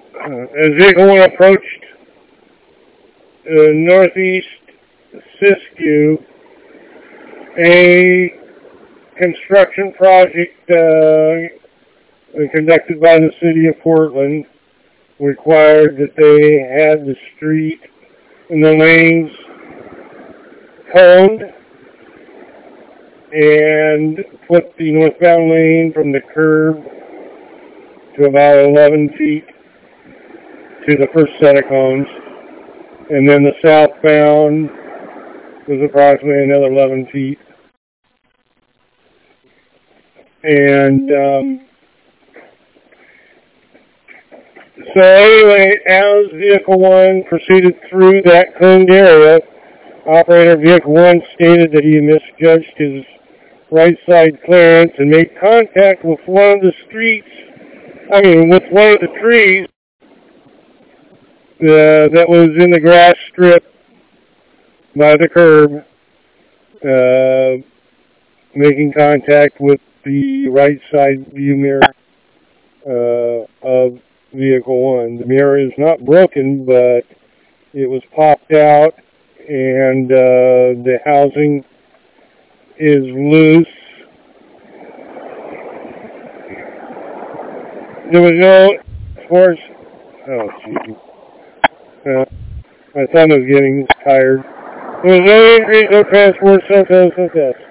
As vehicle 1 approached northeast Siskiyou, a construction project conducted by the city of Portland required that they had the street and the lanes coned and put the northbound lane from the curb to about 11 feet to the first set of cones, and then the southbound was approximately another 11 feet. And so anyway, as Vehicle 1 proceeded through that coned area, Operator Vehicle 1 stated that he misjudged his right side clearance and made contact with one of the trees that was in the grass strip by the curb, making contact with the right side view mirror of Vehicle 1. The mirror is not broken, but it was popped out, and the housing is loose. There was no, as far as, oh, geez. My thumb is getting tired. There was no increase, no transport, success.